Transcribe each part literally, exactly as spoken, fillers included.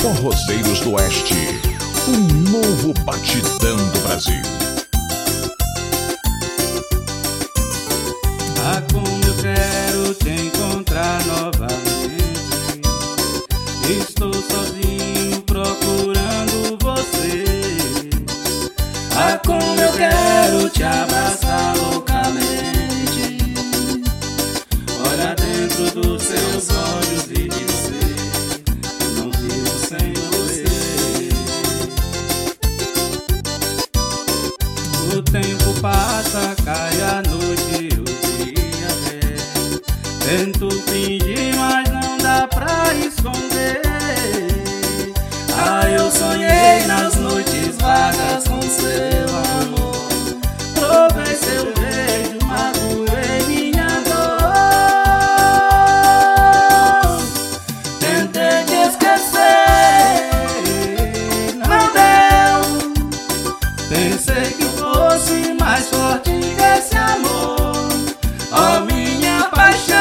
Forrozeiros do Oeste, um novo batidão do Brasil. Ah, como eu quero te encontrar novamente. Estou sozinho procurando você. Ah, como eu quero te abraçar loucamente. Olhar dentro dos seus olhos e dizer: não vivo sem você. O tempo passa, cai a noite, o dia vem. Tento fingir, mas não dá pra esconder. Ah, eu sonhei nas noites vagas com seu amor. Provei seu beijo, magoei minha dor. Tentei te esquecer, não deu. Pensei que fosse mais forte que esse amor. Oh, minha paixão,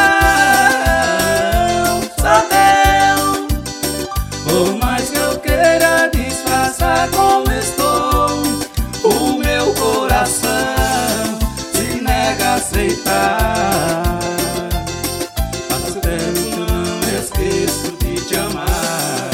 só deu. Por mais que eu queira disfarçar como estou, o meu coração se nega a aceitar. Faz tempo que eu não esqueço de te amar.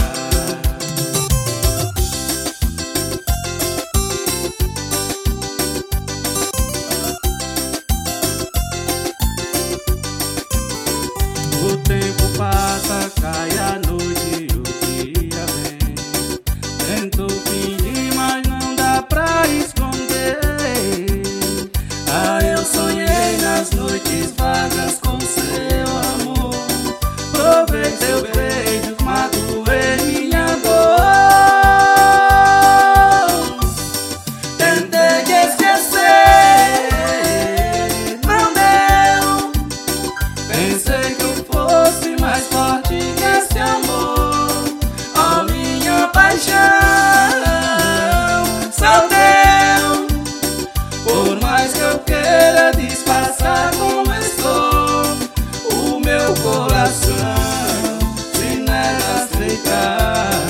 O tempo passa, cai a noite, o dia vem. Tento fingir, mas não dá pra esconder. Ah, eu sonhei nas noites vagas com seu amor. Provei seu beijo, magoei minha dor. Tentei te esquecer, não deu. Pensei que eu fosse mais forte que esse amor. Oh, minha paixão, só deu. Por mais que eu queira disfarçar como estou, o meu coração se nega a aceitar.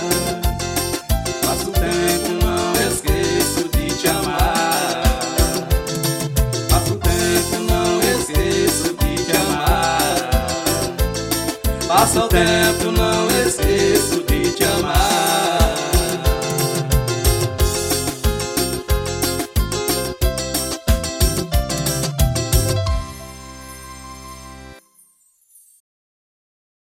Passo tempo, não esqueço de te amar. Passo tempo, não esqueço de te amar. Passa o tempo, não esqueço de te amar.